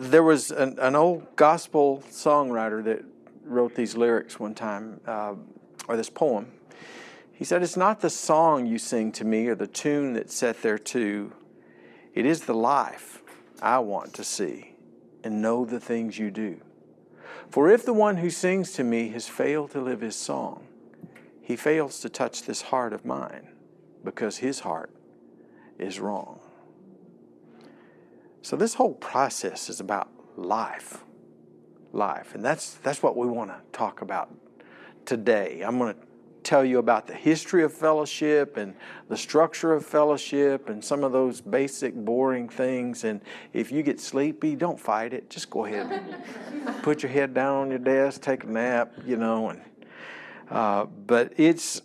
There was an old gospel songwriter that wrote these lyrics one time, or this poem. He said, "It's not the song you sing to me or the tune that's set thereto. It is the life I want to see and know the things you do. For if the one who sings to me has failed to live his song, he fails to touch this heart of mine because his heart is wrong." So this whole process is about life. And that's what we want to talk about today. I'm going to tell you about the history of fellowship and the structure of fellowship and some of those basic boring things. And if you get sleepy, don't fight it. Just go ahead and put your head down on your desk, take a nap, but it's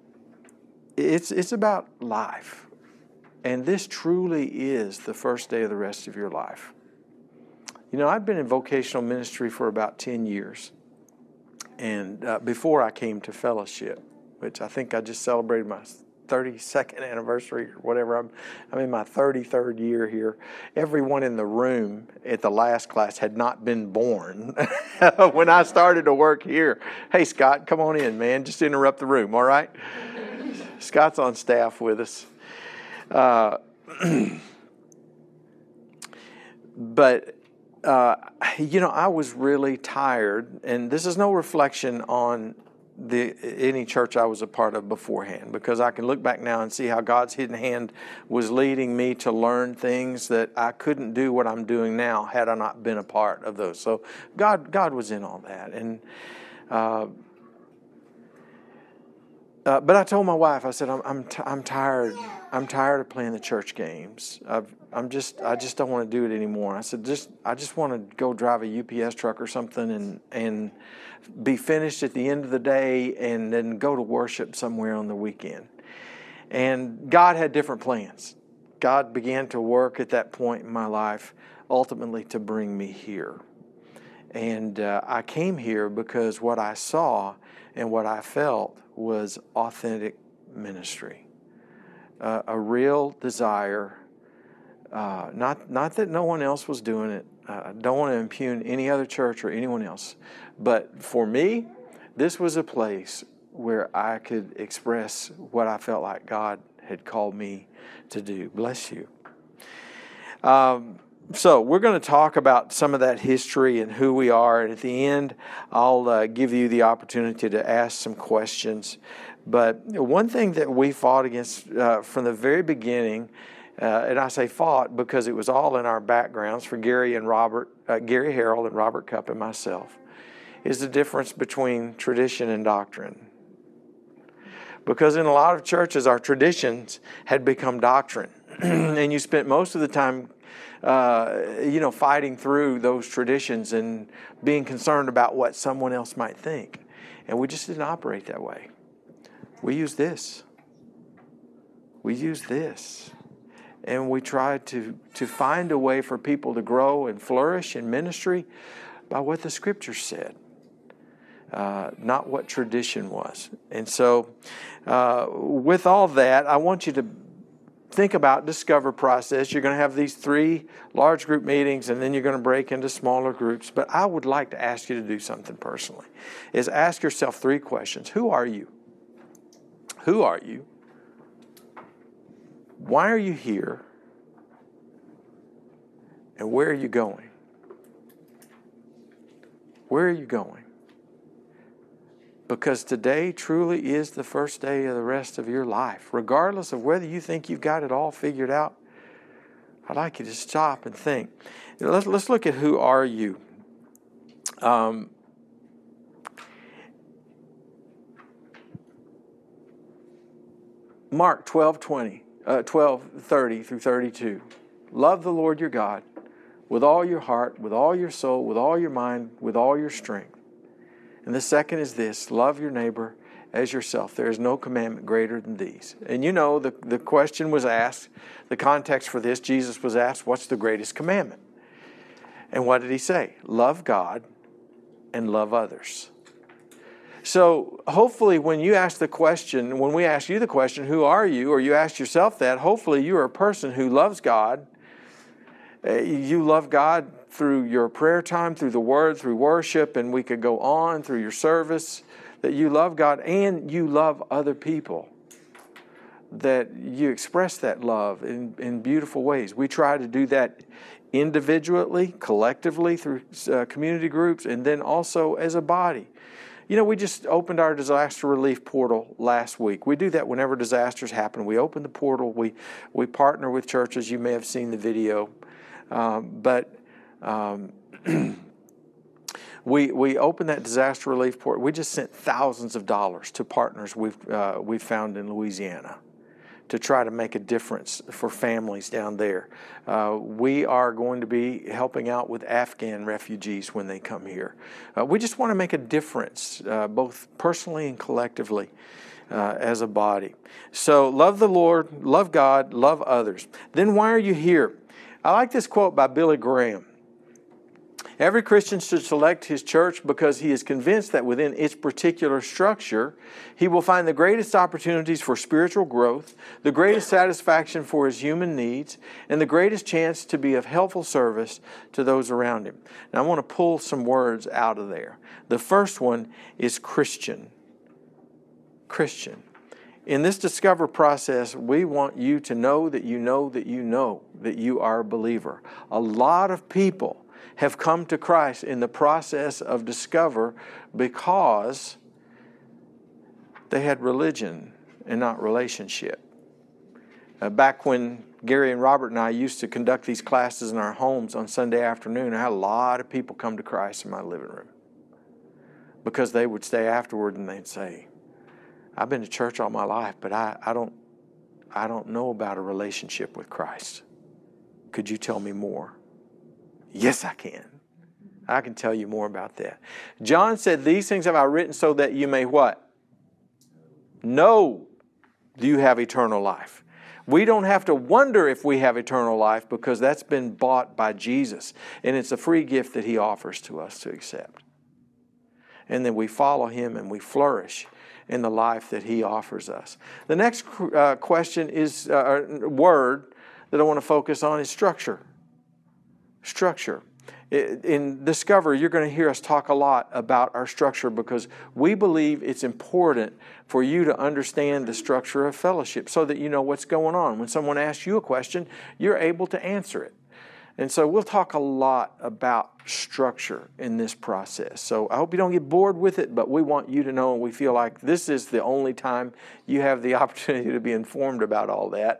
about life. And this truly is the first day of the rest of your life. I've been in vocational ministry for about 10 years. And before I came to fellowship, which I think I just celebrated my 32nd anniversary or whatever. I'm in my 33rd year here. Everyone in the room at the last class had not been born when I started to work here. Hey, Scott, come on in, man. Just interrupt the room, all right? Scott's on staff with us. But I was really tired, and this is no reflection on any church I was a part of beforehand, because I can look back now and see how God's hidden hand was leading me to learn things that I couldn't do what I'm doing now had I not been a part of those. So God was in all that, and but I told my wife, I said, I'm tired. I'm tired of playing the church games. I just don't want to do it anymore. I said, I just want to go drive a UPS truck or something and be finished at the end of the day and then go to worship somewhere on the weekend. And God had different plans. God began to work at that point in my life, ultimately to bring me here. And I came here because what I saw and what I felt was authentic ministry. A real desire, not that no one else was doing it. I don't want to impugn any other church or anyone else. But for me, this was a place where I could express what I felt like God had called me to do. Bless you. So we're going to talk about some of that history and who we are. And at the end, I'll give you the opportunity to ask some questions. But one thing that we fought against from the very beginning, and I say fought because it was all in our backgrounds for Gary Harold and Robert Cupp and myself, is the difference between tradition and doctrine. Because in a lot of churches, our traditions had become doctrine. And you spent most of the time fighting through those traditions and being concerned about what someone else might think. And we just didn't operate that way. We use this. And we tried to find a way for people to grow and flourish in ministry by what the Scripture said, not what tradition was. And so with all that, I want you to think about Discover process. You're going to have these 3 large group meetings, and then you're going to break into smaller groups. But I would like to ask you to do something personally, is ask yourself 3 questions. Who are you? Who are you? Why are you here? And where are you going? Where are you going? Because today truly is the first day of the rest of your life. Regardless of whether you think you've got it all figured out, I'd like you to stop and think. Let's look at who are you. Mark 12:30 through 32. Love the Lord your God with all your heart, with all your soul, with all your mind, with all your strength. And the second is this: love your neighbor as yourself. There is no commandment greater than these. And the question was asked, the context for this, Jesus was asked, what's the greatest commandment? And what did he say? Love God and love others. So hopefully when we ask you the question, who are you? Or you ask yourself that, hopefully you are a person who loves God. You love God but through your prayer time, through the Word, through worship, and we could go on through your service, that you love God and you love other people, that you express that love in beautiful ways. We try to do that individually, collectively, through community groups, and then also as a body. You know, we just opened our disaster relief portal last week. We do that whenever disasters happen. We open the portal. We partner with churches. You may have seen the video. We opened that disaster relief portal. We just sent thousands of dollars to partners we've found in Louisiana to try to make a difference for families down there. We are going to be helping out with Afghan refugees when they come here. We just want to make a difference, both personally and collectively, as a body. So love the Lord, love God, love others. Then why are you here? I like this quote by Billy Graham. Every Christian should select his church because he is convinced that within its particular structure, he will find the greatest opportunities for spiritual growth, the greatest satisfaction for his human needs, and the greatest chance to be of helpful service to those around him. Now, I want to pull some words out of there. The first one is Christian. Christian. In this discover process, we want you to know that you know that you know that you are a believer. A lot of people have come to Christ in the process of discover because they had religion and not relationship. Back when Gary and Robert and I used to conduct these classes in our homes on Sunday afternoon, I had a lot of people come to Christ in my living room because they would stay afterward and they'd say, I've been to church all my life, but I don't know about a relationship with Christ. Could you tell me more? Yes, I can. I can tell you more about that. John said, these things have I written so that you may what? Know you have eternal life. We don't have to wonder if we have eternal life because that's been bought by Jesus. And it's a free gift that He offers to us to accept. And then we follow Him and we flourish in the life that He offers us. The next question is, word that I want to focus on is structure. Structure. In Discover, you're going to hear us talk a lot about our structure because we believe it's important for you to understand the structure of fellowship so that you know what's going on. When someone asks you a question, you're able to answer it. And so we'll talk a lot about structure in this process. So I hope you don't get bored with it, but we want you to know, and we feel like this is the only time you have the opportunity to be informed about all that.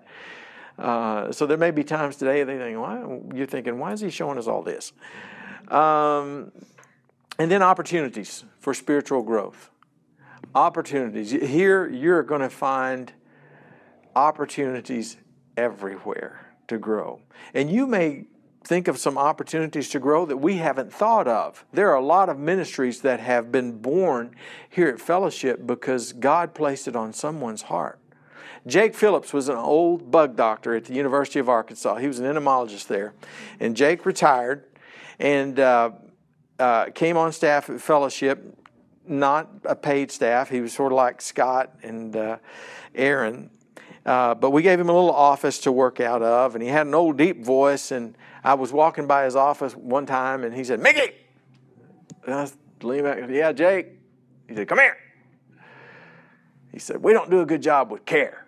So there may be times today they think, you're thinking, why is he showing us all this? And then opportunities for spiritual growth. Opportunities. Here you're going to find opportunities everywhere to grow. And you may think of some opportunities to grow that we haven't thought of. There are a lot of ministries that have been born here at Fellowship because God placed it on someone's heart. Jake Phillips was an old bug doctor at the University of Arkansas. He was an entomologist there. And Jake retired and came on staff at Fellowship, not a paid staff. He was sort of like Scott and Aaron. But we gave him a little office to work out of, and he had an old deep voice. And I was walking by his office one time, and he said, Mickey! And I leaned back, yeah, Jake. He said, come here. He said, we don't do a good job with care.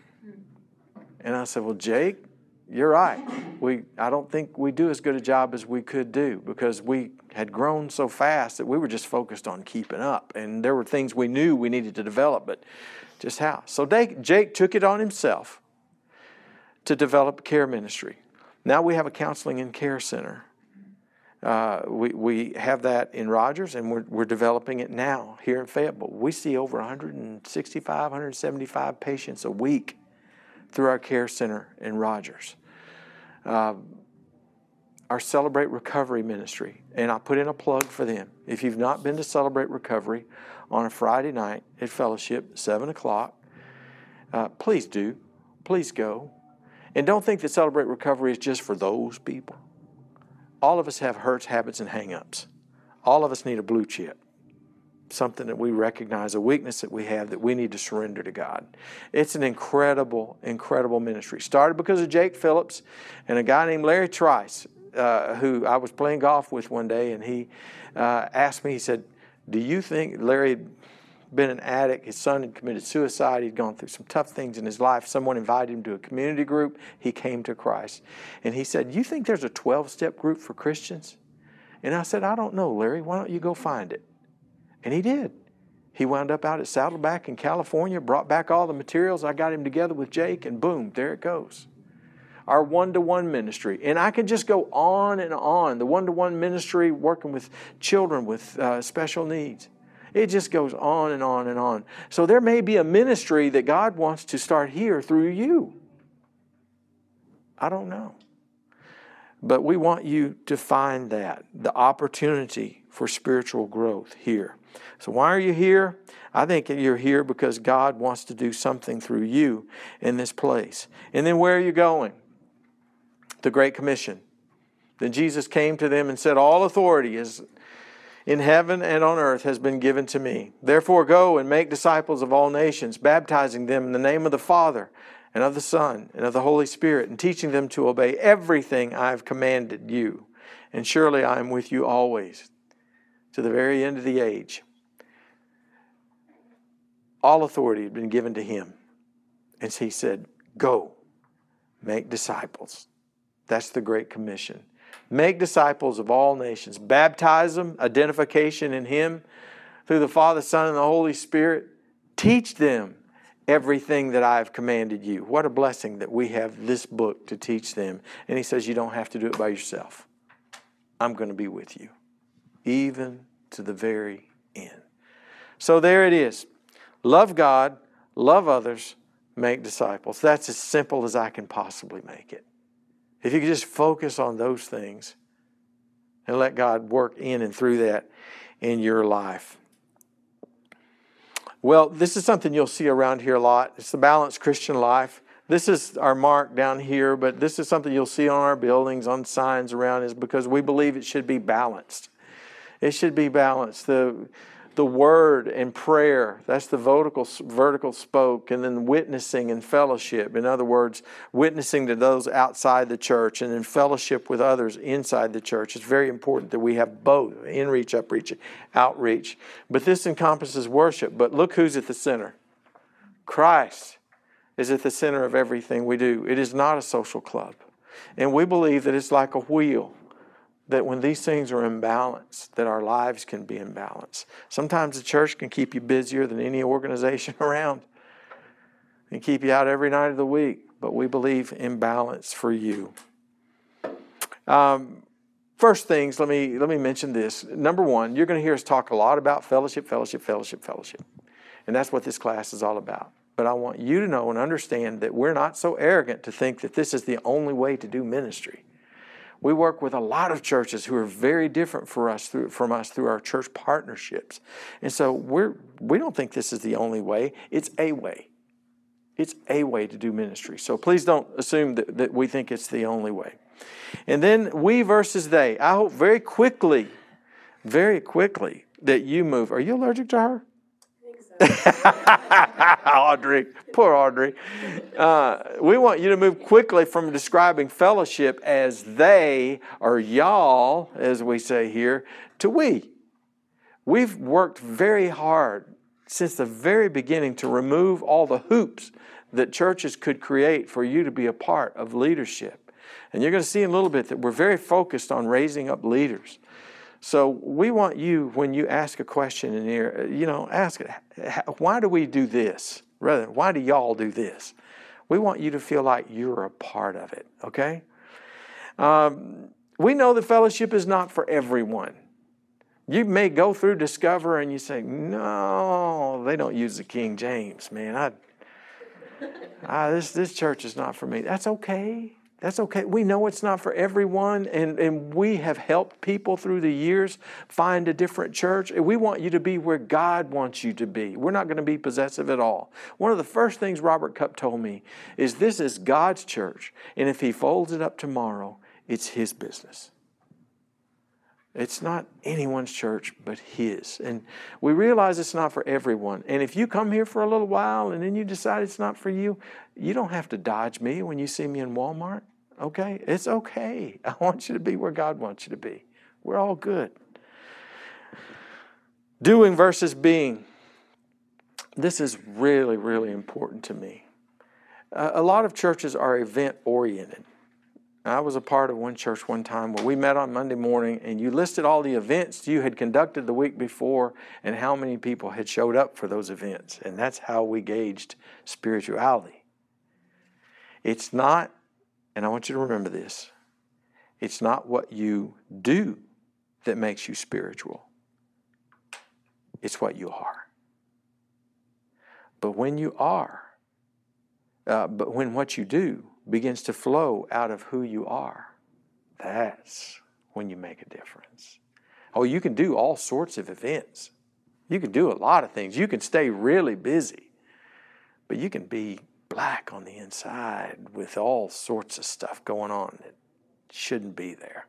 And I said, well, Jake, you're right. I don't think we do as good a job as we could do because we had grown so fast that we were just focused on keeping up. And there were things we knew we needed to develop, but just how? So Jake took it on himself to develop care ministry. Now we have a counseling and care center. We have that in Rogers, and we're developing it now here in Fayetteville. We see over 165, 175 patients a week through our care center in Rogers. Our Celebrate Recovery ministry, and I put in a plug for them. If you've not been to Celebrate Recovery on a Friday night at Fellowship, 7 o'clock, please do. Please go. And don't think that Celebrate Recovery is just for those people. All of us have hurts, habits, and hang-ups. All of us need a blue chip. Something that we recognize, a weakness that we have that we need to surrender to God. It's an incredible, incredible ministry. Started because of Jake Phillips and a guy named Larry Trice who I was playing golf with one day, and he asked me, he said, do you think Larry had been an addict? His son had committed suicide. He'd gone through some tough things in his life. Someone invited him to a community group. He came to Christ. And he said, you think there's a 12-step group for Christians? And I said, I don't know, Larry. Why don't you go find it? And he did. He wound up out at Saddleback in California, brought back all the materials. I got him together with Jake, and boom, there it goes. Our one-to-one ministry. And I can just go on and on. The one-to-one ministry working with children with special needs. It just goes on and on and on. So there may be a ministry that God wants to start here through you. I don't know. But we want you to find that, the opportunity for spiritual growth here. So why are you here? I think you're here because God wants to do something through you in this place. And then where are you going? The Great Commission. Then Jesus came to them and said, all authority is in heaven and on earth has been given to me. Therefore go and make disciples of all nations, baptizing them in the name of the Father and of the Son and of the Holy Spirit, and teaching them to obey everything I have commanded you. And surely I am with you always, to the very end of the age. All authority had been given to him. And he said, go, make disciples. That's the Great Commission. Make disciples of all nations. Baptize them, identification in him, through the Father, Son, and the Holy Spirit. Teach them everything that I have commanded you. What a blessing that we have this book to teach them. And he says you don't have to do it by yourself. I'm going to be with you, even to the very end. So there it is. Love God, love others, make disciples. That's as simple as I can possibly make it. If you could just focus on those things and let God work in and through that in your life. Well, this is something you'll see around here a lot. It's the balanced Christian life. This is our mark down here, but this is something you'll see on our buildings, on signs around, is because we believe it should be balanced. It should be balanced. The word and prayer, that's the vertical spoke, and then witnessing and fellowship. In other words, witnessing to those outside the church and then fellowship with others inside the church. It's very important that we have both, in-reach, up-reach, outreach. But this encompasses worship. But look who's at the center. Christ is at the center of everything we do. It is not a social club. And we believe that it's like a wheel, that when these things are imbalanced, that our lives can be imbalanced. Sometimes the church can keep you busier than any organization around and keep you out every night of the week. But we believe in balance for you. First things, let me mention this. Number one, you're going to hear us talk a lot about fellowship. And that's what this class is all about. But I want you to know and understand that we're not so arrogant to think that this is the only way to do ministry. We work with a lot of churches who are very different from us through our church partnerships. And so we don't think this is the only way. It's a way. It's a way to do ministry. So please don't assume that we think it's the only way. And then we versus they. I hope very quickly that you move. Are you allergic to her? Audrey, poor Audrey. We want you to move quickly from describing fellowship as they or y'all, as we say here, to we. We've worked very hard since the very beginning to remove all the hoops that churches could create for you to be a part of leadership. And you're going to see in a little bit that we're very focused on raising up leaders. So we want you, when you ask a question in here, ask it, why do we do this? Rather than, why do y'all do this? We want you to feel like you're a part of it, okay? We know that fellowship is not for everyone. You may go through Discover and you say, no, they don't use the King James, man. This church is not for me. That's okay. That's okay. We know it's not for everyone, and we have helped people through the years find a different church. And we want you to be where God wants you to be. We're not going to be possessive at all. One of the first things Robert Cupp told me is this is God's church, and if He folds it up tomorrow, it's His business. It's not anyone's church but His. And we realize it's not for everyone. And if you come here for a little while and then you decide it's not for you, you don't have to dodge me when you see me in Walmart. Okay? It's okay. I want you to be where God wants you to be. We're all good. Doing versus being. This is really, really important to me. A lot of churches are event-oriented. I was a part of one church one time where we met on Monday morning and you listed all the events you had conducted the week before and how many people had showed up for those events. And that's how we gauged spirituality. It's not, and I want you to remember this, it's not what you do that makes you spiritual. It's what you are. But when you are, but when what you do begins to flow out of who you are, that's when you make a difference. Oh, you can do all sorts of events. You can do a lot of things. You can stay really busy, but you can be black on the inside with all sorts of stuff going on that shouldn't be there.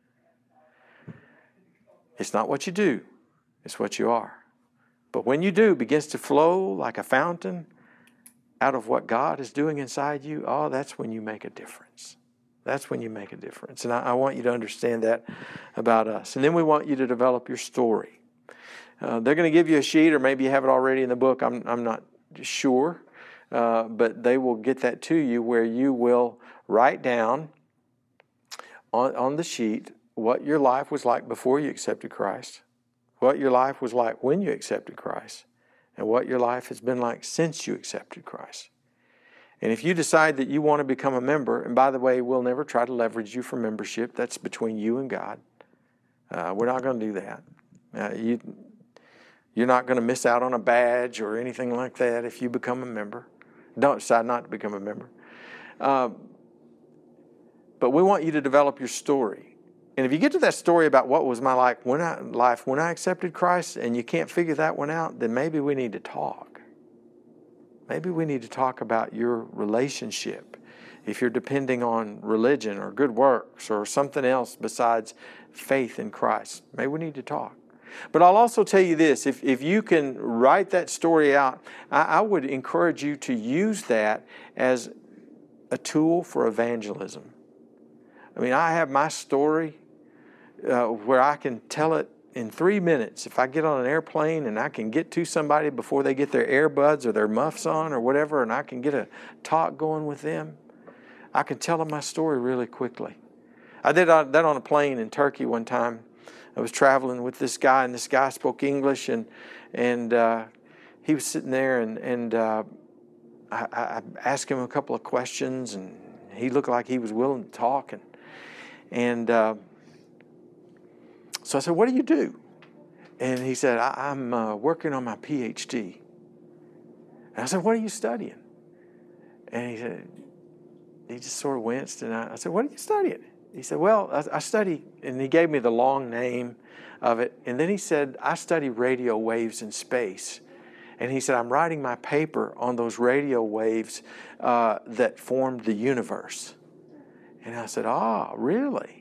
It's not what you do, it's what you are. But when you do, begins to flow like a fountain out of what God is doing inside you, oh, that's when you make a difference. That's when you make a difference. And I want you to understand that about us. And then we want you to develop your story. They're going to give you a sheet, or maybe you have it already in the book. I'm not sure. But they will get that to you where you will write down on the sheet what your life was like before you accepted Christ, what your life was like when you accepted Christ, and what your life has been like since you accepted Christ. And if you decide that you want to become a member, and by the way, we'll never try to leverage you for membership. That's between you and God. We're not going to do that. You're not going to miss out on a badge or anything like that if you become a member. Don't decide not to become a member. But we want you to develop your story. And if you get to that story about what was my life when I accepted Christ and you can't figure that one out, then maybe we need to talk. Maybe we need to talk about your relationship. If you're depending on religion or good works or something else besides faith in Christ, maybe we need to talk. But I'll also tell you this, if you can write that story out, I would encourage you to use that as a tool for evangelism. I mean, I have my story where I can tell it in 3 minutes. If I get on an airplane and I can get to somebody before they get their earbuds or their muffs on or whatever, and I can get a talk going with them, I can tell them my story really quickly. I did that on a plane in Turkey one time. I was traveling with this guy, and this guy spoke English, and he was sitting there, and I asked him a couple of questions, and he looked like he was willing to talk, and so I said, "What do you do?" And he said, "I'm working on my PhD." And I said, "What are you studying?" And he said, he just sort of winced, and I said, "What are you studying?" He said, "Well, I study," and he gave me the long name of it. And then he said, "I study radio waves in space." And he said, "I'm writing my paper on those radio waves that formed the universe." And I said, "Really?"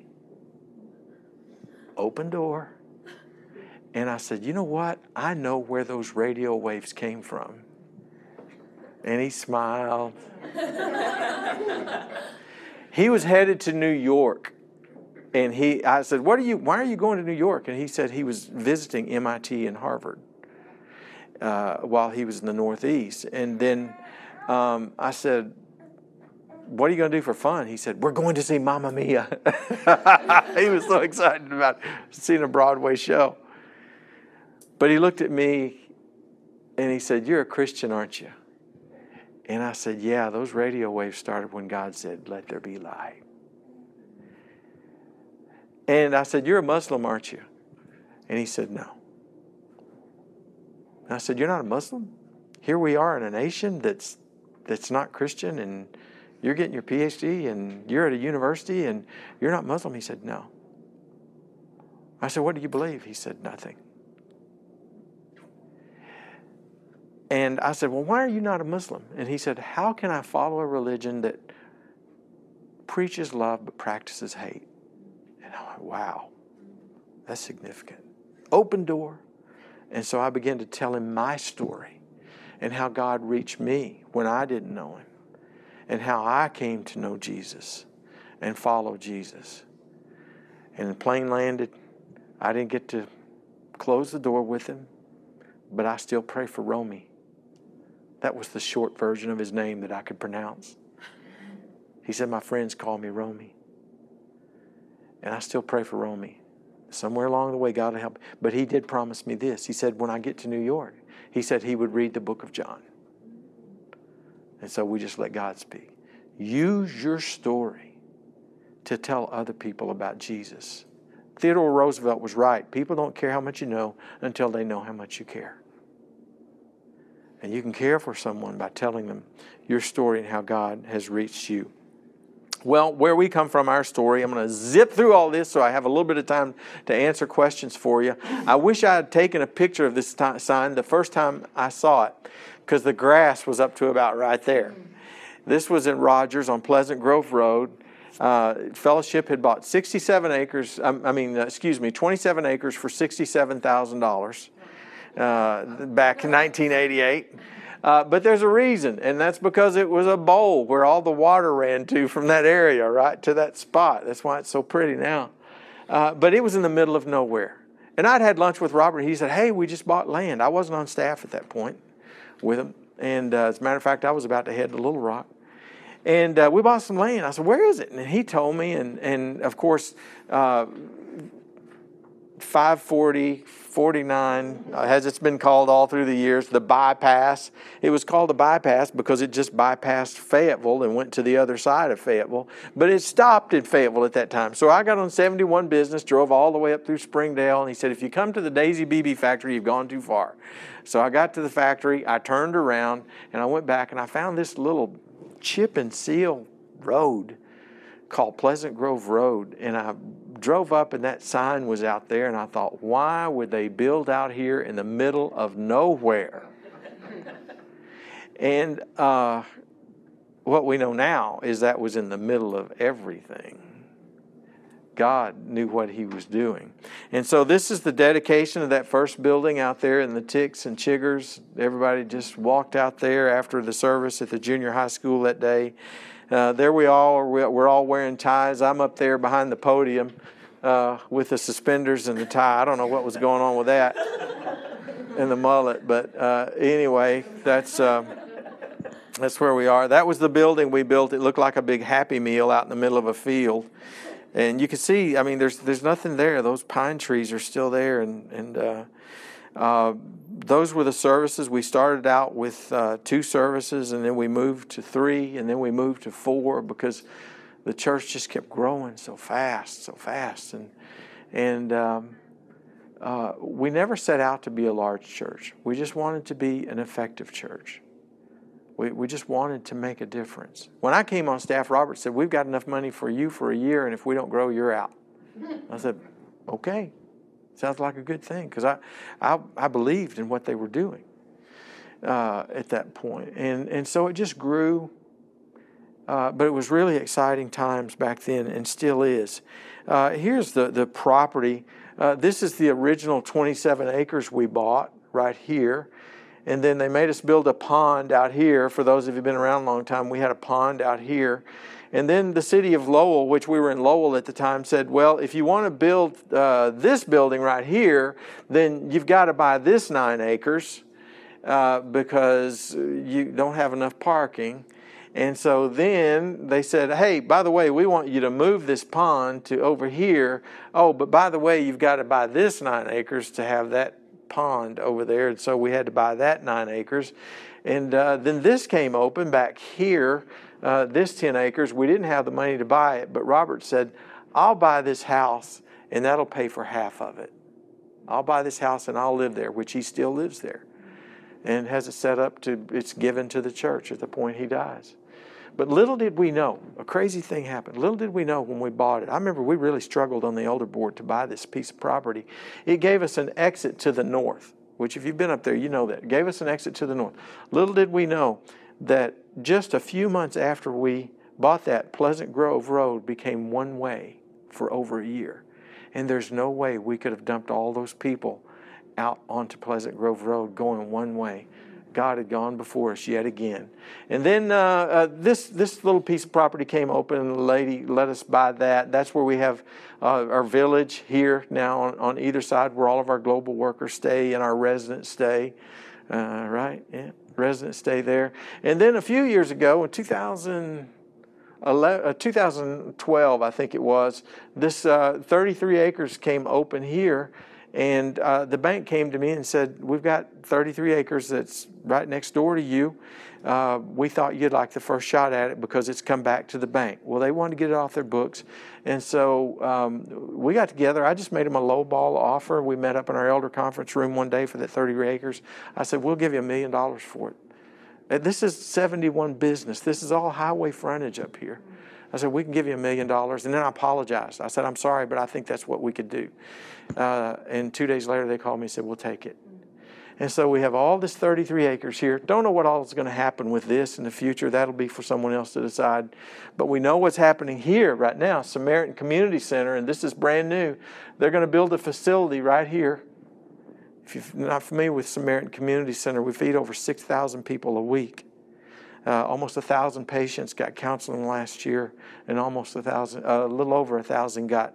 Open door. And I said, "You know what? I know where those radio waves came from." And he smiled. He was headed to New York. And I said, why are you going to New York? And he said he was visiting MIT and Harvard while he was in the Northeast. And then I said, "What are you going to do for fun?" He said, "We're going to see Mamma Mia." He was so excited about seeing a Broadway show. But he looked at me and he said, "You're a Christian, aren't you?" And I said, "Yeah, those radio waves started when God said, 'Let there be light.'" And I said, "You're a Muslim, aren't you?" And he said, "No." And I said, "You're not a Muslim? Here we are in a nation that's not Christian, and you're getting your PhD, and you're at a university, and you're not Muslim?" He said, "No." I said, "What do you believe?" He said, "Nothing." And I said, "Well, why are you not a Muslim?" And he said, "How can I follow a religion that preaches love but practices hate?" And I went, wow, that's significant. Open door. And so I began to tell him my story and how God reached me when I didn't know him and how I came to know Jesus and follow Jesus. And the plane landed. I didn't get to close the door with him, but I still pray for Romy. That was the short version of his name that I could pronounce. He said, my friends call me Romy. And I still pray for Romy. Somewhere along the way, God will help. But he did promise me this. He said, when I get to New York, he said he would read the book of John. And so we just let God speak. Use your story to tell other people about Jesus. Theodore Roosevelt was right. People don't care how much you know until they know how much you care. And you can care for someone by telling them your story and how God has reached you. Well, where we come from, our story, I'm going to zip through all this so I have a little bit of time to answer questions for you. I wish I had taken a picture of this sign the first time I saw it, because the grass was up to about right there. This was in Rogers on Pleasant Grove Road. Fellowship had bought 27 acres for $67,000 back in 1988. But there's a reason, and that's because it was a bowl where all the water ran to from that area, right, to that spot. That's why it's so pretty now. But it was in the middle of nowhere. And I'd had lunch with Robert. He said, hey, we just bought land. I wasn't on staff at that point with him. And as a matter of fact, I was about to head to Little Rock. And we bought some land. I said, where is it? And he told me, and of course, 540, 49, as it's been called all through the years, the bypass. It was called a bypass because it just bypassed Fayetteville and went to the other side of Fayetteville. But it stopped in Fayetteville at that time. So I got on 71 business, drove all the way up through Springdale, and he said, if you come to the Daisy BB factory, you've gone too far. So I got to the factory, I turned around, and I went back, and I found this little chip and seal road called Pleasant Grove Road, and I drove up and that sign was out there, and I thought, why would they build out here in the middle of nowhere? And what we know now is that was in the middle of everything. God knew what he was doing. And so this is the dedication of that first building out there in the Ticks and Chiggers. Everybody just walked out there after the service at the junior high school that day. There we all are. We're all wearing ties. I'm up there behind the podium with the suspenders and the tie. I don't know what was going on with that and the mullet, but anyway, that's where we are. That was the building we built. It looked like a big Happy Meal out in the middle of a field. And you can see, I mean, there's nothing there. Those pine trees are still there, and those were the services. We started out with 2 services, and then we moved to 3, and then we moved to 4 because the church just kept growing so fast. And we never set out to be a large church. We just wanted to be an effective church. We just wanted to make a difference. When I came on staff, Robert said, we've got enough money for you for a year, and if we don't grow, you're out. I said, okay. Sounds like a good thing, because I believed in what they were doing at that point. And so it just grew, but it was really exciting times back then and still is. Here's the property. This is the original 27 acres we bought right here. And then they made us build a pond out here. For those of you who've been around a long time, we had a pond out here. And then the city of Lowell, which we were in Lowell at the time, said, well, if you want to build this building right here, then you've got to buy this 9 acres because you don't have enough parking. And so then they said, hey, by the way, we want you to move this pond to over here. Oh, but by the way, you've got to buy this 9 acres to have that pond over there. And so we had to buy that 9 acres. And then this came open back here, this 10 acres. We didn't have the money to buy it, but Robert said, I'll buy this house and that'll pay for half of it. I'll buy this house and I'll live there, which he still lives there and has it set up to, it's given to the church at the point he dies. But little did we know, a crazy thing happened. Little did we know when we bought it. I remember we really struggled on the elder board to buy this piece of property. It gave us an exit to the north, which if you've been up there, you know that. It gave us an exit to the north. Little did we know that just a few months after we bought that, Pleasant Grove Road became one way for over a year. And there's no way we could have dumped all those people out onto Pleasant Grove Road going one way. God had gone before us yet again. And then this little piece of property came open, and the lady let us buy that. That's where we have our village here now on either side, where all of our global workers stay and our residents stay. Right? Yeah, residents stay there. And then a few years ago, in 2012, I think it was, this 33 acres came open here. And the bank came to me and said, we've got 33 acres that's right next door to you. We thought you'd like the first shot at it because it's come back to the bank. Well, they wanted to get it off their books. And so we got together. I just made them a low ball offer. We met up in our elder conference room one day for that 33 acres. I said, we'll give you $1 million for it. And this is 71 business. This is all highway frontage up here. I said, we can give you $1 million. And then I apologized. I said, I'm sorry, but I think that's what we could do. And 2 days later, they called me and said, we'll take it. And so we have all this 33 acres here. Don't know what all is going to happen with this in the future. That'll be for someone else to decide. But we know what's happening here right now, Samaritan Community Center, and this is brand new. They're going to build a facility right here. If you're not familiar with Samaritan Community Center, we feed over 6,000 people a week. Almost 1,000 patients got counseling last year, and almost 1,000, a little over 1,000 got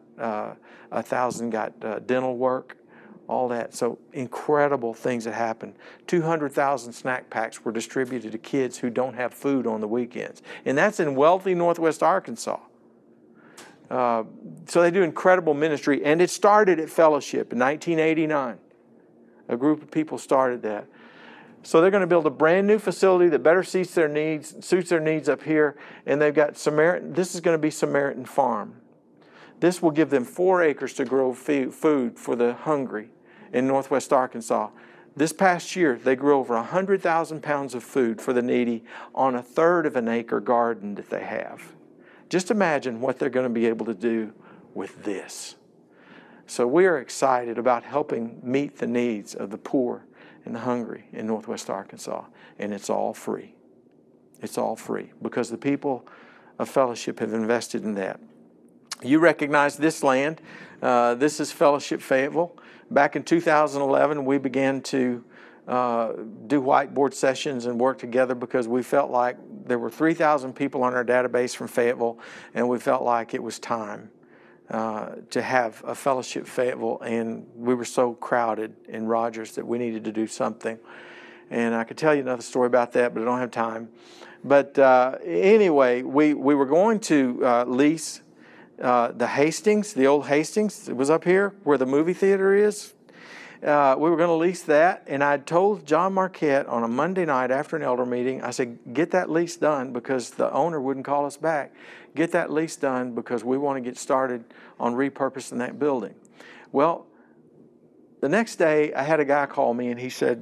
dental work, all that. So incredible things that happened. 200,000 snack packs were distributed to kids who don't have food on the weekends, and that's in wealthy Northwest Arkansas. So they do incredible ministry, and it started at Fellowship in 1989. A group of people started that. So they're going to build a brand new facility that better suits their needs up here. And they've got Samaritan. This is going to be Samaritan Farm. This will give them 4 acres to grow food for the hungry in Northwest Arkansas. This past year, they grew over 100,000 pounds of food for the needy on 1/3 of an acre garden that they have. Just imagine what they're going to be able to do with this. So we are excited about helping meet the needs of the poor and the hungry in Northwest Arkansas. And it's all free. It's all free because the people of Fellowship have invested in that. You recognize this land. This is Fellowship Fayetteville. Back in 2011, we began to do whiteboard sessions and work together because we felt like there were 3,000 people on our database from Fayetteville, and we felt like it was time to have a Fellowship Fayetteville, and we were so crowded in Rogers that we needed to do something. And I could tell you another story about that, but I don't have time. But anyway, we were going to lease the Hastings, the old Hastings. It was up here where the movie theater is. We were going to lease that, and I told John Marquette on a Monday night after an elder meeting, I said, get that lease done because the owner wouldn't call us back. Get that lease done because we want to get started on repurposing that building. Well, the next day I had a guy call me and he said,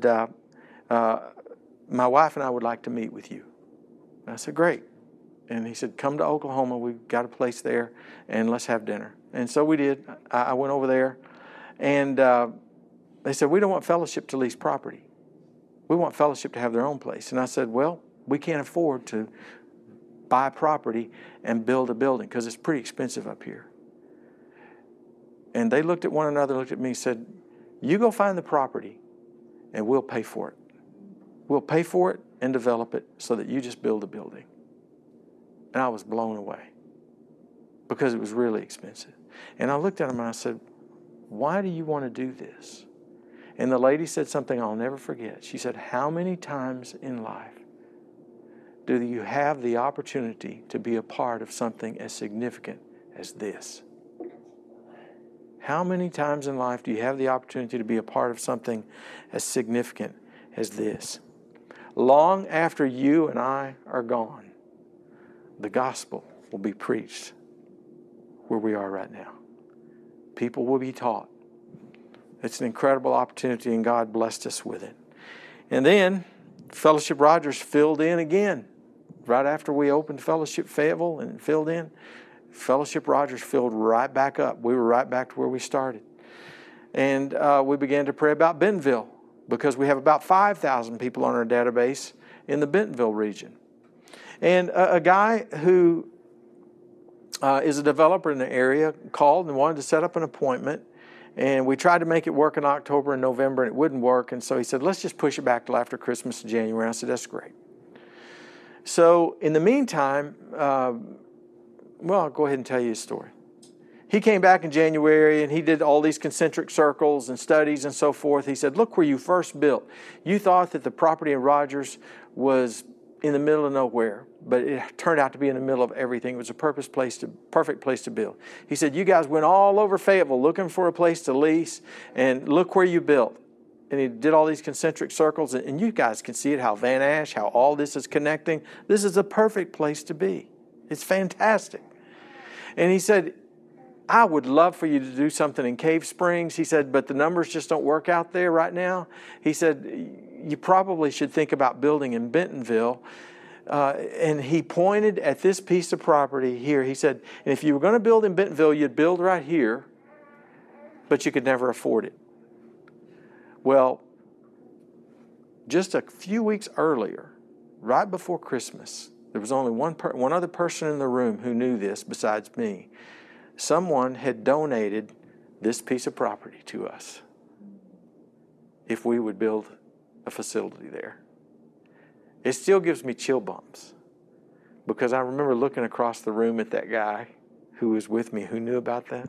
my wife and I would like to meet with you. And I said, great. And he said, come to Oklahoma. We've got a place there and let's have dinner. And so we did. I went over there, and they said, we don't want Fellowship to lease property. We want Fellowship to have their own place. And I said, well, we can't afford to buy property and build a building because it's pretty expensive up here. And they looked at one another, looked at me and said, you go find the property and we'll pay for it. We'll pay for it and develop it so that you just build a building. And I was blown away because it was really expensive. And I looked at him and I said, why do you want to do this? And the lady said something I'll never forget. She said, how many times in life do you have the opportunity to be a part of something as significant as this? How many times in life do you have the opportunity to be a part of something as significant as this? Long after you and I are gone, the gospel will be preached where we are right now. People will be taught. It's an incredible opportunity, and God blessed us with it. And then Fellowship Rogers filled in again. Right after we opened Fellowship Fayetteville and filled in, Fellowship Rogers filled right back up. We were right back to where we started. And we began to pray about Bentonville because we have about 5,000 people on our database in the Bentonville region. And a guy who is a developer in the area called and wanted to set up an appointment. And we tried to make it work in October and November, and it wouldn't work. And so he said, let's just push it back till after Christmas in January. I said, that's great. So in the meantime, well, I'll go ahead and tell you his story. He came back in January, and he did all these concentric circles and studies and so forth. He said, look where you first built. You thought that the property in Rogers was in the middle of nowhere, but it turned out to be in the middle of everything. It was a perfect place to build. He said, you guys went all over Fayetteville looking for a place to lease, and look where you built. And he did all these concentric circles, and you guys can see it, how Van Ash, how all this is connecting. This is a perfect place to be. It's fantastic. And he said, I would love for you to do something in Cave Springs. He said, but the numbers just don't work out there right now. He said, you probably should think about building in Bentonville. And he pointed at this piece of property here. He said, and if you were going to build in Bentonville, you'd build right here, but you could never afford it. Well, just a few weeks earlier, right before Christmas, there was only one other person in the room who knew this besides me. Someone had donated this piece of property to us if we would build a facility there. It still gives me chill bumps because I remember looking across the room at that guy who was with me who knew about that.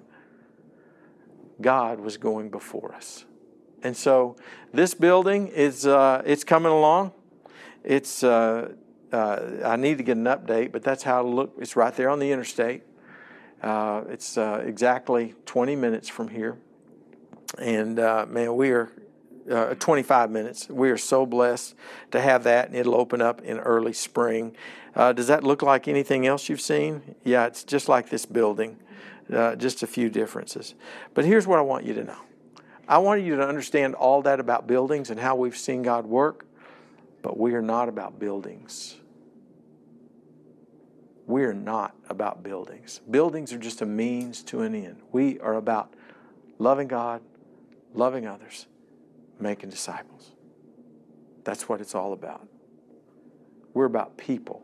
God was going before us. And so this building is it's coming along. It's I need to get an update, but that's how it'll look. It's right there on the interstate. It's exactly 20 minutes from here. And man, we are 25 minutes. We are so blessed to have that, and it'll open up in early spring. Does that look like anything else you've seen? Yeah, it's just like this building, just a few differences. But here's what I want you to know. I want you to understand all that about buildings and how we've seen God work, but we are not about buildings. We are not about buildings. Buildings are just a means to an end. We are about loving God, loving others, making disciples. That's what it's all about. We're about people.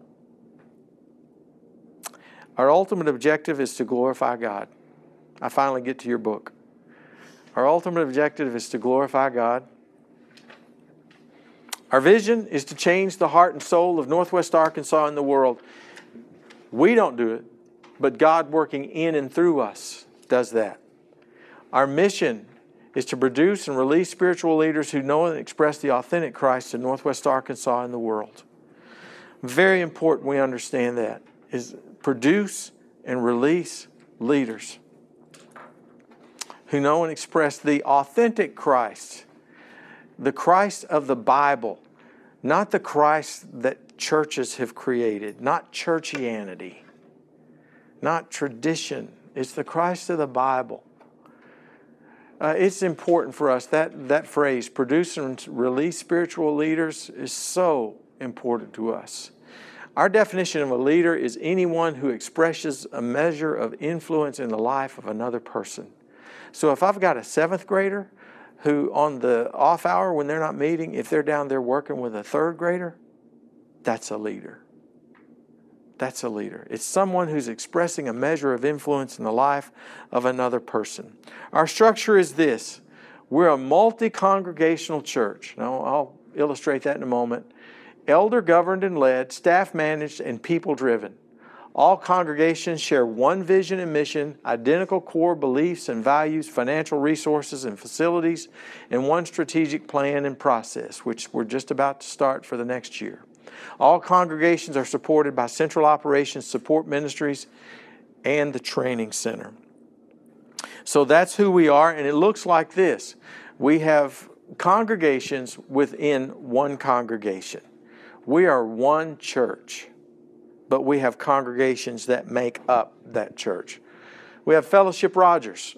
Our ultimate objective is to glorify God. I finally get to your book. Our ultimate objective is to glorify God. Our vision is to change the heart and soul of Northwest Arkansas and the world. We don't do it, but God working in and through us does that. Our mission is to produce and release spiritual leaders who know and express the authentic Christ in Northwest Arkansas and the world. Very important we understand that, is produce and release leaders who know and express the authentic Christ, the Christ of the Bible, not the Christ that churches have created, not churchianity, not tradition. It's the Christ of the Bible. It's important for us, that phrase, produce and release spiritual leaders, is so important to us. Our definition of a leader is anyone who expresses a measure of influence in the life of another person. So if I've got a 7th grader who on the off hour when they're not meeting, if they're down there working with a 3rd grader, that's a leader. That's a leader. It's someone who's expressing a measure of influence in the life of another person. Our structure is this. We're a multi-congregational church. Now, I'll illustrate that in a moment. Elder-governed and led, staff-managed, and people-driven. All congregations share one vision and mission, identical core beliefs and values, financial resources and facilities, and one strategic plan and process, which we're just about to start for the next year. All congregations are supported by Central Operations Support Ministries and the Training Center. So that's who we are, and it looks like this. We have congregations within one congregation. We are one church, but we have congregations that make up that church. We have Fellowship Rogers.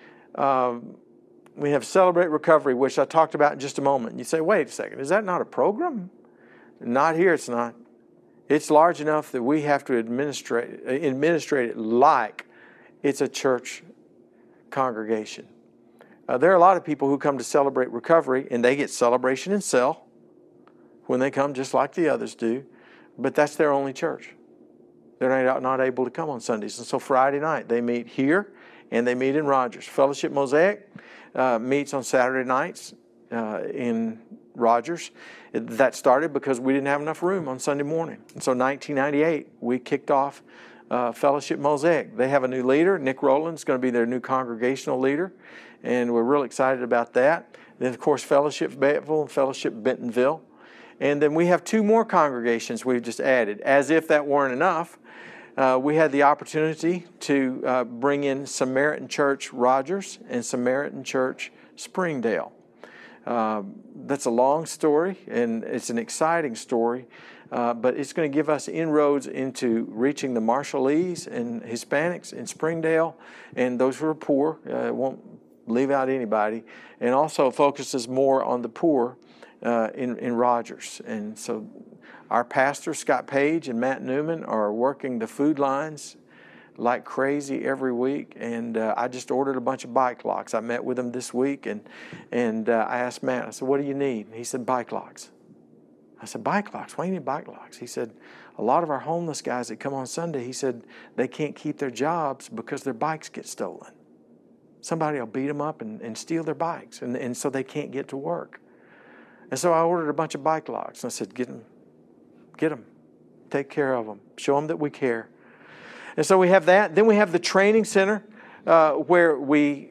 We have Celebrate Recovery, which I talked about in just a moment. You say, wait a second, is that not a program? Not here, it's not. It's large enough that we have to administrate it like it's a church congregation. There are a lot of people who come to Celebrate Recovery, and they get celebration and cell when they come, just like the others do, but that's their only church. They're not able to come on Sundays. And so Friday night, they meet here and they meet in Rogers. Fellowship Mosaic meets on Saturday nights in Rogers. That started because we didn't have enough room on Sunday morning. And so 1998, we kicked off Fellowship Mosaic. They have a new leader. Nick Rowland's going to be their new congregational leader, and we're real excited about that. Then, of course, Fellowship Fayetteville and Fellowship Bentonville. And then we have 2 more congregations we've just added. As if that weren't enough, we had the opportunity to bring in Samaritan Church Rogers and Samaritan Church Springdale. That's a long story, and it's an exciting story, but it's going to give us inroads into reaching the Marshallese and Hispanics in Springdale, and those who are poor. It won't leave out anybody, and also focuses more on the poor in Rogers. And so our pastors, Scott Page and Matt Newman, are working the food lines like crazy every week, and I just ordered a bunch of bike locks. I met with them this week, and I asked Matt, I said, what do you need? And he said, bike locks. I said, bike locks? Why do you need bike locks? He said, a lot of our homeless guys that come on Sunday, he said, they can't keep their jobs because their bikes get stolen. Somebody will beat them up and steal their bikes, and so they can't get to work. And so I ordered a bunch of bike locks, and I said, get them, take care of them, show them that we care. And so we have that. Then we have the training center where we,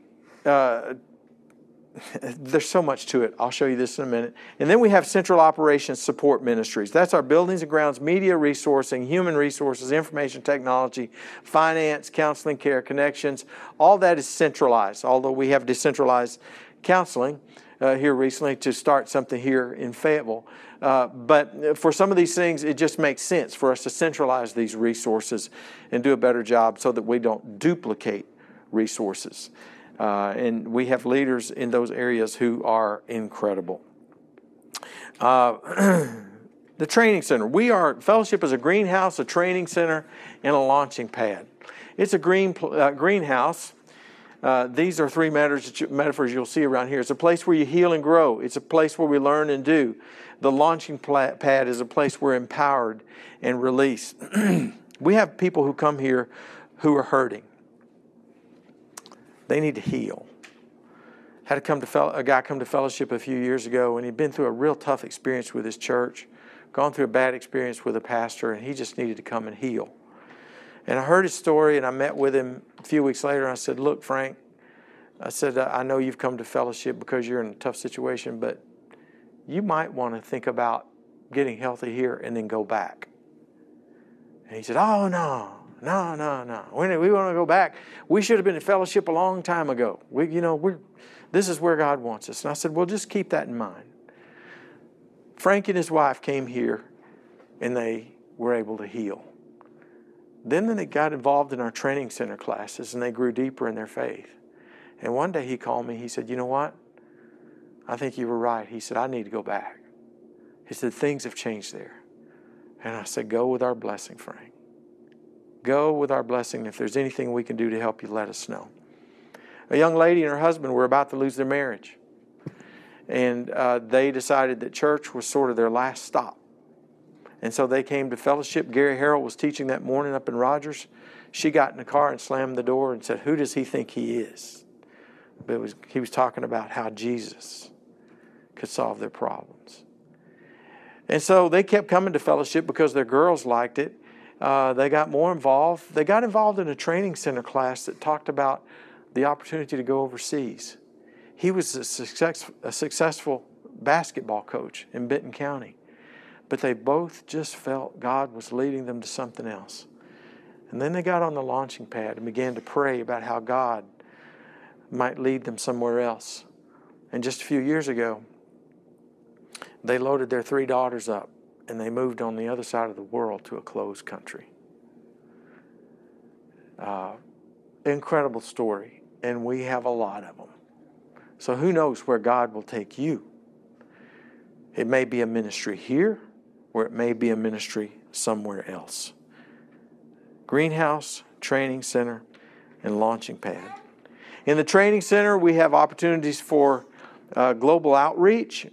there's so much to it. I'll show you this in a minute. And then we have Central Operations Support Ministries. That's our buildings and grounds, media resourcing, human resources, information technology, finance, counseling, care, connections. All that is centralized, although we have decentralized counseling here recently to start something here in Fayetteville. But for some of these things, it just makes sense for us to centralize these resources and do a better job so that we don't duplicate resources. And we have leaders in those areas who are incredible. The training center. Fellowship is a greenhouse, a training center, and a launching pad. It's a greenhouse. These are 3 metaphors you'll see around here. It's a place where you heal and grow. It's a place where we learn and do. The launching pad is a place where we're empowered and released. We have people who come here who are hurting. They need to heal. Had a guy come to fellowship a few years ago, and he'd been through a real tough experience with his church, gone through a bad experience with a pastor, and he just needed to come and heal. And I heard his story, and I met with him a few weeks later, and I said, look, Frank, I said, I know you've come to fellowship because you're in a tough situation, but you might want to think about getting healthy here and then go back. And he said, oh, no. We want to go back. We should have been in fellowship a long time ago. This is where God wants us. And I said, well, just keep that in mind. Frank and his wife came here, and they were able to heal. Then they got involved in our training center classes, and they grew deeper in their faith. And one day he called me. He said, you know what? I think you were right. He said, I need to go back. He said, things have changed there. And I said, go with our blessing, Frank. Go with our blessing. If there's anything we can do to help you, let us know. A young lady and her husband were about to lose their marriage. And they decided that church was sort of their last stop. And so they came to fellowship. Gary Harrell was teaching that morning up in Rogers. She got in the car and slammed the door and said, who does he think he is? But he was talking about how Jesus could solve their problems. And so they kept coming to fellowship because their girls liked it. They got more involved. They got involved in a training center class that talked about the opportunity to go overseas. He was a successful basketball coach in Benton County. But they both just felt God was leading them to something else. And then they got on the launching pad and began to pray about how God might lead them somewhere else. And just a few years ago, they loaded their 3 daughters up and they moved on the other side of the world to a closed country. Incredible story, and we have a lot of them. So who knows where God will take you? It may be a ministry here, or it may be a ministry somewhere else. Greenhouse, training center, and launching pad. In the training center, we have opportunities for global outreach.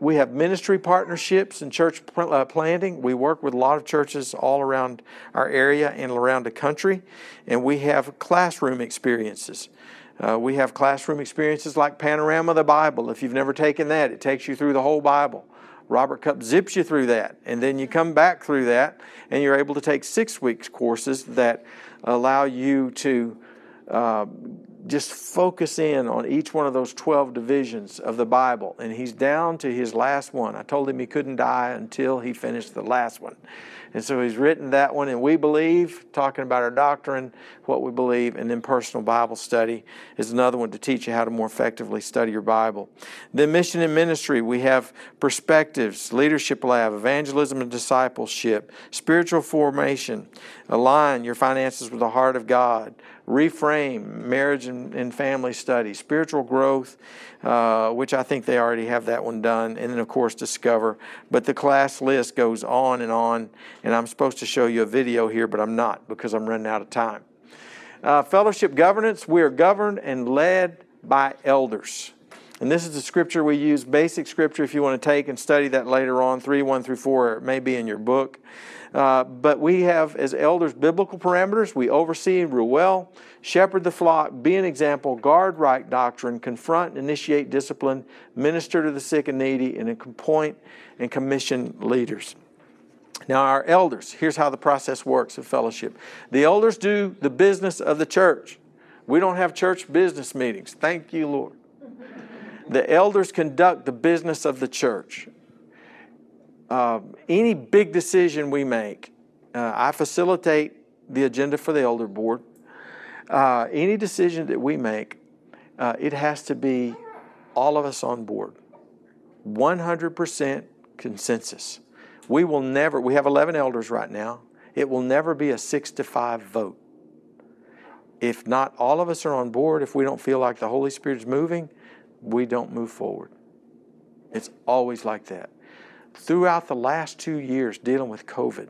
We have ministry partnerships and church planting. We work with a lot of churches all around our area and around the country. And we have classroom experiences. We have classroom experiences like Panorama of the Bible. If you've never taken that, it takes you through the whole Bible. Robert Cup zips you through that. And then you come back through that, and you're able to take 6 weeks courses that allow you to just focus in on each one of those 12 divisions of the Bible. And he's down to his last one. I told him he couldn't die until he finished the last one. And so he's written that one, and we believe, talking about our doctrine, what we believe, and then personal Bible study is another one to teach you how to more effectively study your Bible. Then mission and ministry, we have perspectives, leadership lab, evangelism and discipleship, spiritual formation, align your finances with the heart of God, reframe, marriage and family study, spiritual growth, which I think they already have that one done, and then of course discover. But the class list goes on, and I'm supposed to show you a video here, but I'm not because I'm running out of time. Fellowship governance, we are governed and led by elders. And this is the scripture we use, basic scripture if you want to take and study that later on, 3:1-4, it may be in your book. But we have, as elders, biblical parameters. We oversee and rule well, shepherd the flock, be an example, guard right doctrine, confront and initiate discipline, minister to the sick and needy, and appoint and commission leaders. Now, our elders, here's how the process works of fellowship. The elders do the business of the church. We don't have church business meetings. Thank you, Lord. The elders conduct the business of the church. Any big decision we make, I facilitate the agenda for the elder board. Any decision that we make, it has to be all of us on board. 100% consensus. We have 11 elders right now. It will never be a 6-5 vote. If not all of us are on board, if we don't feel like the Holy Spirit is moving, we don't move forward. It's always like that. Throughout the last 2 years dealing with COVID,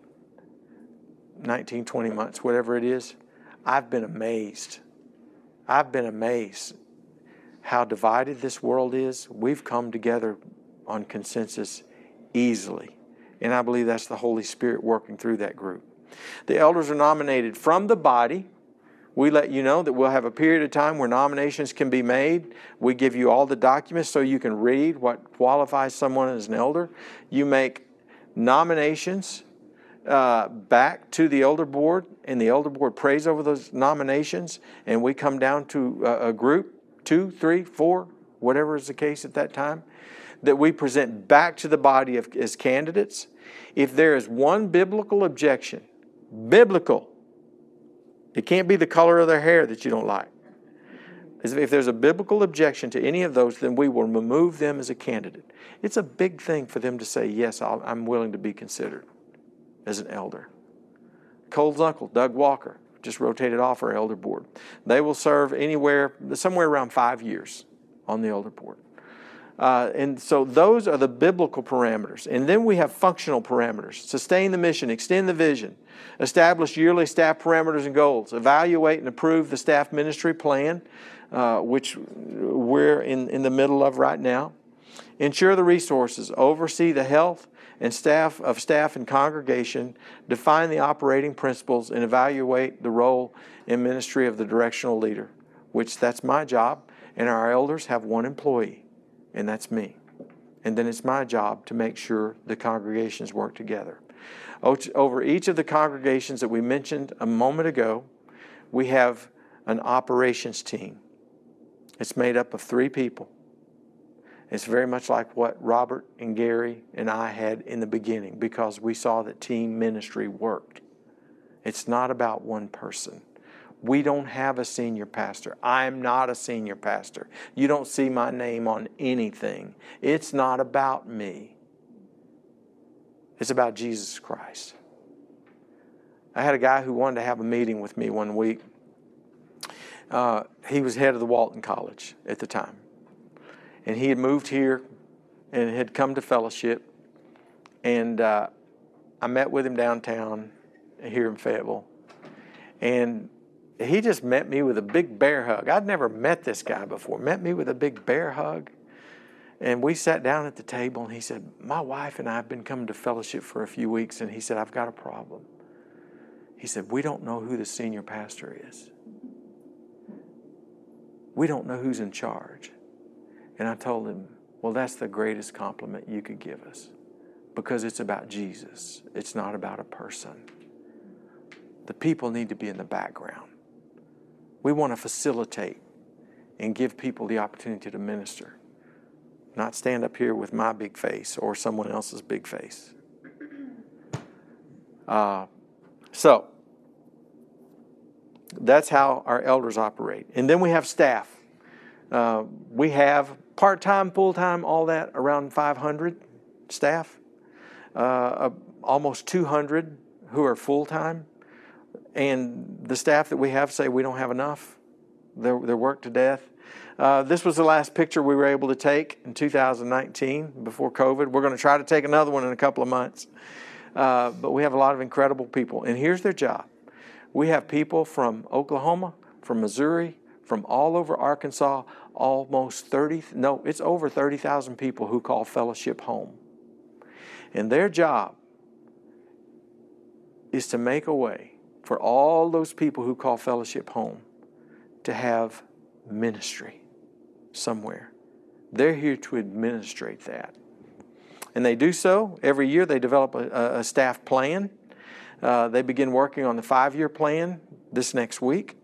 19, 20 months, whatever it is, I've been amazed. I've been amazed how divided this world is. We've come together on consensus easily. And I believe that's the Holy Spirit working through that group. The elders are nominated from the body. We let you know that we'll have a period of time where nominations can be made. We give you all the documents so you can read what qualifies someone as an elder. You make nominations back to the elder board, and the elder board prays over those nominations, and we come down to a group, 2, 3, 4, whatever is the case at that time, that we present back to the body as candidates. If there is one biblical objection, biblical, it can't be the color of their hair that you don't like. If there's a biblical objection to any of those, then we will remove them as a candidate. It's a big thing for them to say, yes, I'm willing to be considered as an elder. Cole's uncle, Doug Walker, just rotated off our elder board. They will serve somewhere around 5 years on the elder board. And so those are the biblical parameters. And then we have functional parameters. Sustain the mission, extend the vision, establish yearly staff parameters and goals, evaluate and approve the staff ministry plan, which we're in the middle of right now. Ensure the resources, oversee the health and staff and congregation, define the operating principles, and evaluate the role and ministry of the directional leader, which that's my job. And our elders have one employee. And that's me. And then it's my job to make sure the congregations work together. Over each of the congregations that we mentioned a moment ago, we have an operations team. It's made up of 3 people. It's very much like what Robert and Gary and I had in the beginning, because we saw that team ministry worked. It's not about one person. We don't have a senior pastor. I am not a senior pastor. You don't see my name on anything. It's not about me. It's about Jesus Christ. I had a guy who wanted to have a meeting with me one week. He was head of the Walton College at the time. And he had moved here and had come to fellowship. And I met with him downtown here in Fayetteville. And he just met me with a big bear hug. I'd never met this guy before. Met me with a big bear hug. And we sat down at the table, and he said, my wife and I have been coming to fellowship for a few weeks, and he said, I've got a problem. He said, we don't know who the senior pastor is. We don't know who's in charge. And I told him, well, that's the greatest compliment you could give us, because it's about Jesus. It's not about a person. The people need to be in the background. We want to facilitate and give people the opportunity to minister. Not stand up here with my big face or someone else's big face. So, that's how our elders operate. And then we have staff. We have part-time, full-time, all that, around 500 staff. Almost 200 who are full-time. And the staff that we have say we don't have enough. They're worked to death. This was the last picture we were able to take in 2019 before COVID. We're going to try to take another one in a couple of months. But we have a lot of incredible people. And here's their job. We have people from Oklahoma, from Missouri, from all over Arkansas, it's over 30,000 people who call fellowship home. And their job is to make a way for all those people who call fellowship home to have ministry somewhere. They're here to administrate that. And they do so. Every year they develop a staff plan. They begin working on the 5-year plan this next month.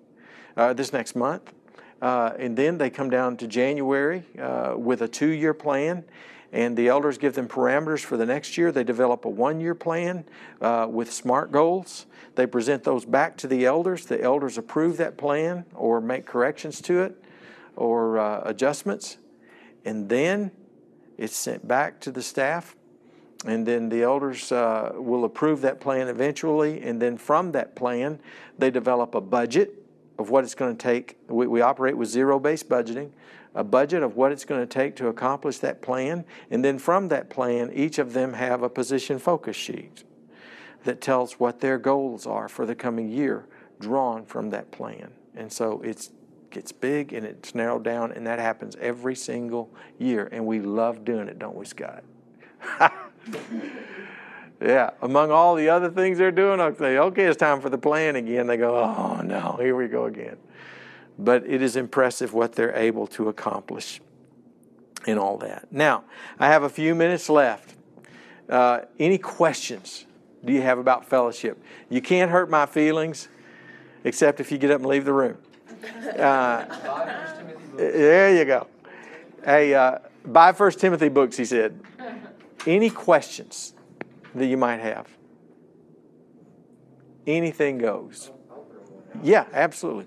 And then they come down to January with a 2-year plan. And the elders give them parameters for the next year. They develop a 1-year plan with SMART goals. They present those back to the elders. The elders approve that plan or make corrections to it or adjustments. And then it's sent back to the staff. And then the elders will approve that plan eventually. And then from that plan, they develop a budget of what it's going to take. We operate with zero-based budgeting. A budget of what it's going to take to accomplish that plan. And then from that plan, each of them have a position focus sheet that tells what their goals are for the coming year drawn from that plan. And so it gets big and it's narrowed down, and that happens every single year. And we love doing it, don't we, Scott? Yeah, among all the other things they're doing, I'll say, okay, it's time for the plan again. They go, oh no, here we go again. But it is impressive what they're able to accomplish in all that. Now, I have a few minutes left. Any questions do you have about fellowship? You can't hurt my feelings, except if you get up and leave the room. There you go. Hey, buy 1 Timothy books, he said. Any questions that you might have? Anything goes. Yeah, absolutely.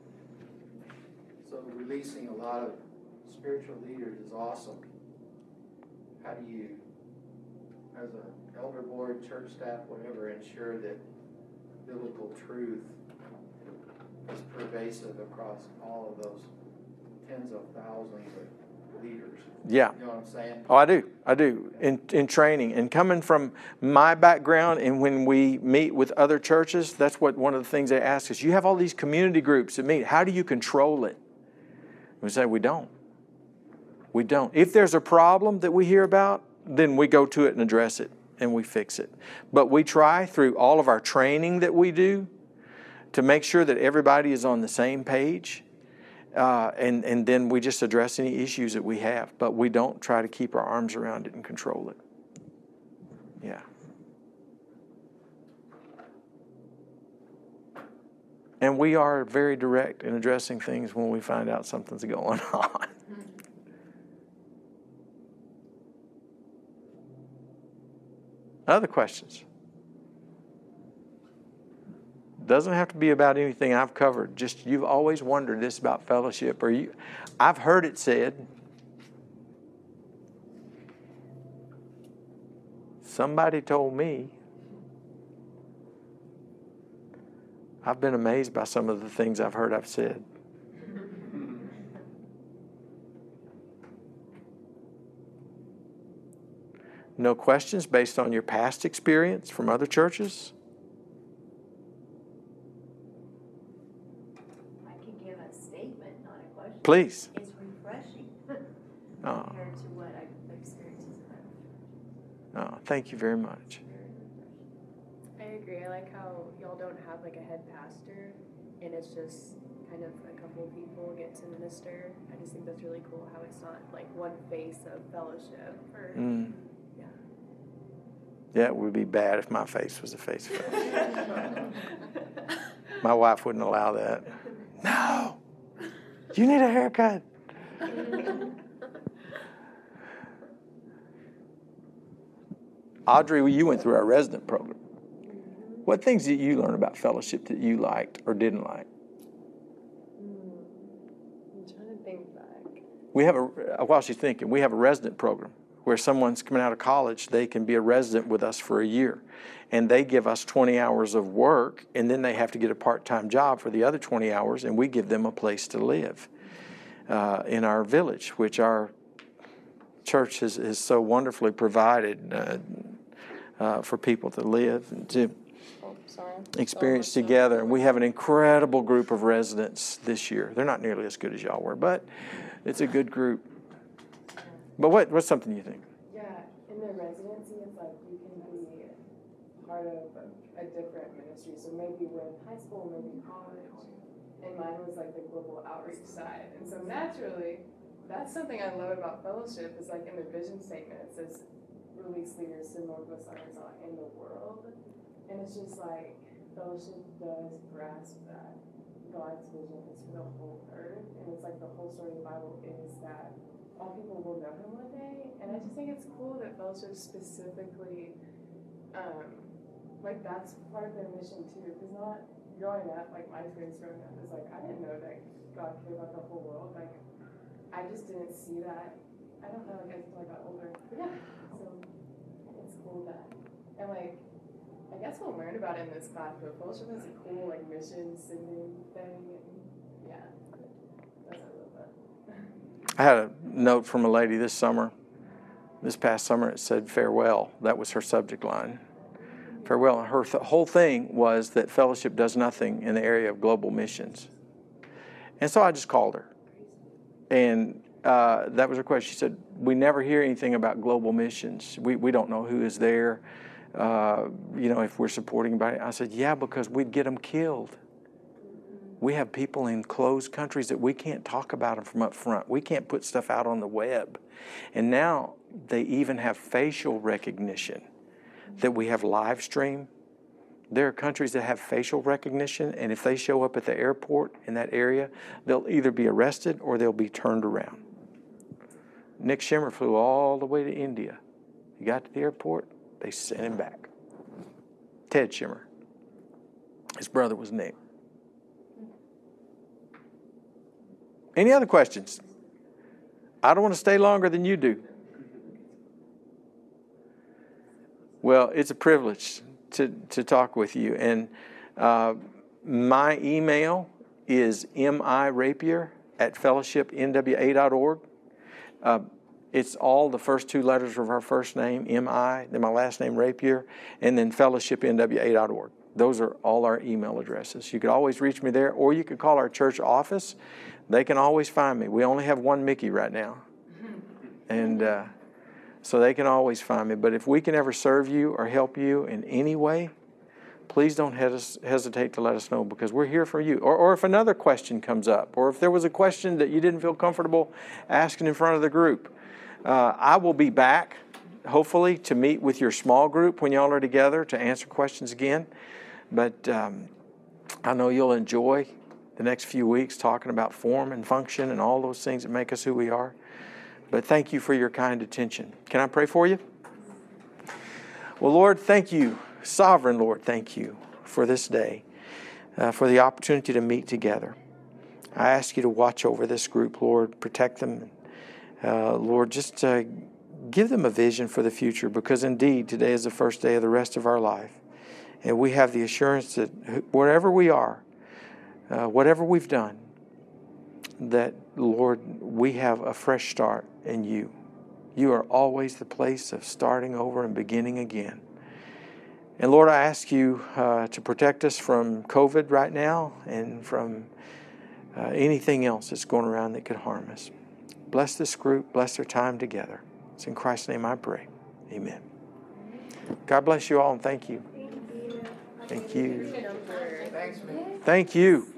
So releasing a lot of spiritual leaders is awesome. How do you, as an elder board, church staff, whatever, ensure that biblical truth is pervasive across all of those tens of thousands of leaders? Yeah. You know what I'm saying? Oh, I do. In training. And coming from my background, and when we meet with other churches, that's what one of the things they ask us. You have all these community groups that meet. How do you control it? We say, we don't. We don't. If there's a problem that we hear about, then we go to it and address it, and we fix it. But we try through all of our training that we do to make sure that everybody is on the same page. And then we just address any issues that we have. But we don't try to keep our arms around it and control it. Yeah. And we are very direct in addressing things when we find out something's going on. Other questions? Doesn't have to be about anything I've covered. Just you've always wondered this about fellowship, or I've heard it said. Somebody told me. I've been amazed by some of the things I've said. No questions based on your past experience from other churches? I can give a statement, not a question. Please. It's refreshing Oh. compared to what I've experienced as a Oh, thank you very much. I agree. I like how y'all don't have like a head pastor, and it's just kind of a couple people get to minister. I just think that's really cool how it's not like one face of fellowship. Or yeah. Yeah, it would be bad if my face was the face of fellowship. My wife wouldn't allow that. No, you need a haircut. Audrey, you went through our resident program. What things did you learn about fellowship that you liked or didn't like? I'm trying to think back. We have while she's thinking, we have a resident program where someone's coming out of college, they can be a resident with us for a year. And they give us 20 hours of work, and then they have to get a part-time job for the other 20 hours, and we give them a place to live in our village, which our church has so wonderfully provided for people to live and to experience together. And we have an incredible group of residents this year. They're not nearly as good as y'all were, but it's a good group. But what's something you think? Yeah, in the residency, it's like you can be part of a different ministry. So maybe we're in high school, maybe college, and mine was like the global outreach side. And so naturally, that's something I love about fellowship is like in the vision statement, it says release leaders to Northwest Arkansas in the world. And it's just like fellowship does grasp that God's vision is for the whole earth. And it's like the whole story of the Bible is that all people will know him one day. And I just think it's cool that fellowship specifically, like that's part of their mission too. Because not growing up, like my experience growing up is like, I didn't know that God cared about the whole world. Like, I just didn't see that. I don't know, like until I got older. But yeah, so it's cool that, and like, I guess we'll learn about it in this class, but fellowship is a cool like mission sending thing, and yeah, that's what I love that. I had a note from a lady this past summer, it said farewell. That was her subject line. Farewell. And her whole thing was that fellowship does nothing in the area of global missions. And so I just called her. And that was her question. She said, we never hear anything about global missions. We don't know who is there, if we're supporting anybody. I said, yeah, because we'd get them killed. We have people in closed countries that we can't talk about them from up front. We can't put stuff out on the web. And now they even have facial recognition that we have live stream. There are countries that have facial recognition, and if they show up at the airport in that area, they'll either be arrested or they'll be turned around. Nick Shimmer flew all the way to India. He got to the airport, they sent him back. Ted Shimmer. His brother was Nick. Any other questions? I don't want to stay longer than you do. Well, it's a privilege to talk with you. And my email is mirapier@fellowshipnwa.org. It's all the first two letters of our first name, M-I, then my last name, Rapier, and then fellowshipnwa.org. Those are all our email addresses. You could always reach me there, or you could call our church office. They can always find me. We only have one Mickey right now. And so they can always find me. But if we can ever serve you or help you in any way, please don't hesitate to let us know, because we're here for you. Or if another question comes up, or if there was a question that you didn't feel comfortable asking in front of the group, I will be back, hopefully, to meet with your small group when y'all are together to answer questions again. But I know you'll enjoy the next few weeks talking about form and function and all those things that make us who we are. But thank you for your kind attention. Can I pray for you? Well, Lord, thank you. Sovereign Lord, thank you for this day, for the opportunity to meet together. I ask you to watch over this group, Lord, protect them. Lord, just give them a vision for the future, because indeed today is the first day of the rest of our life. And we have the assurance that wherever we are, whatever we've done, that, Lord, we have a fresh start in you. You are always the place of starting over and beginning again. And Lord, I ask you to protect us from COVID right now and from anything else that's going around that could harm us. Bless this group. Bless their time together. It's in Christ's name I pray. Amen. God bless you all and thank you. Thank you. Thanks, man. Thank you.